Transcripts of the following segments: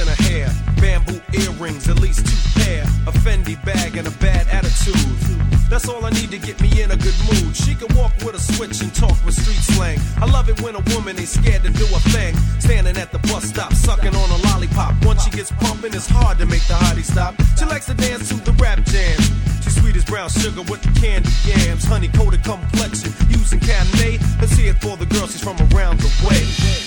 her hair, bamboo earrings, at least 2 pair, a Fendi bag and a bad attitude. That's all I need to get me in a good mood. She can walk with a switch and talk with street slang. I love it when a woman ain't scared to do a thing. Standing at the bus stop, sucking on a lollipop. Once she gets pumping, it's hard to make the hottie stop. She likes to dance to the rap jams. She's sweet as brown sugar with the candy yams. Honey coated complexion, using Cabernet. Let's see it for the girl, she's from around the way.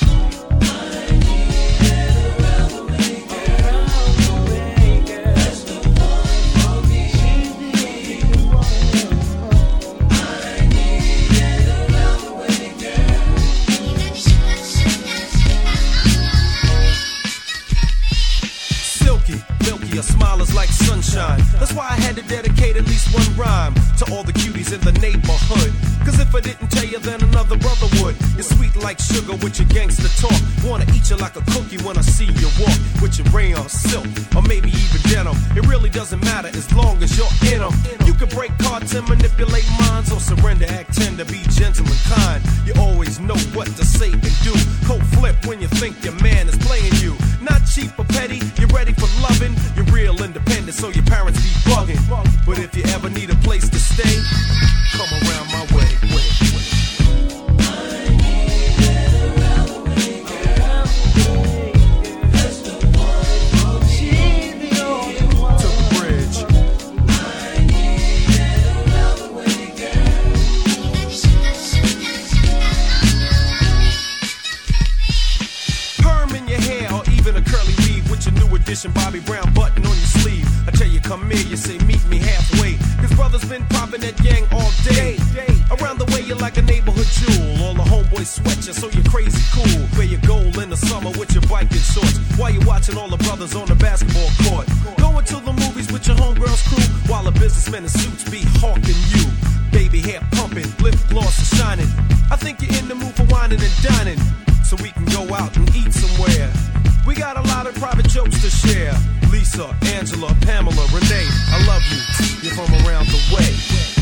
Her smile is like sunshine. That's why I had to dedicate at least one rhyme to all the cuties in the neighborhood. Cause if I didn't tell you, then another brother would. You're sweet like sugar with your gangster talk. Wanna eat you like a cookie when I see you walk. With your rayon silk, or maybe even denim. It really doesn't matter as long as you're in them. You can break cards and manipulate minds, or surrender, act tender, be gentle and kind. You always know what to say and do. Cold flip when you think your man is playing you. Not cheap or petty, you're ready for loving. You're real independent, so your parents be bugging. But if you ever need a place to stay, come around my way. Bobby Brown button on your sleeve. I tell you, come here, you say meet me halfway. Cause brother's been popping that gang all day. Around the way, you're like a neighborhood jewel. All the homeboys sweat you, so you're crazy cool. Wear your gold in the summer with your biking shorts, while you're watching all the brothers on the basketball court. Going to the movies with your homegirl's crew, while the businessmen in suits be hawking you. Baby hair pumping, lip gloss is shining. I think you're in the mood for whining and dining, so we can go out and eat somewhere. We got a lot of private jokes to share. Lisa, Angela, Pamela, Renee, I love you. You're from around the way.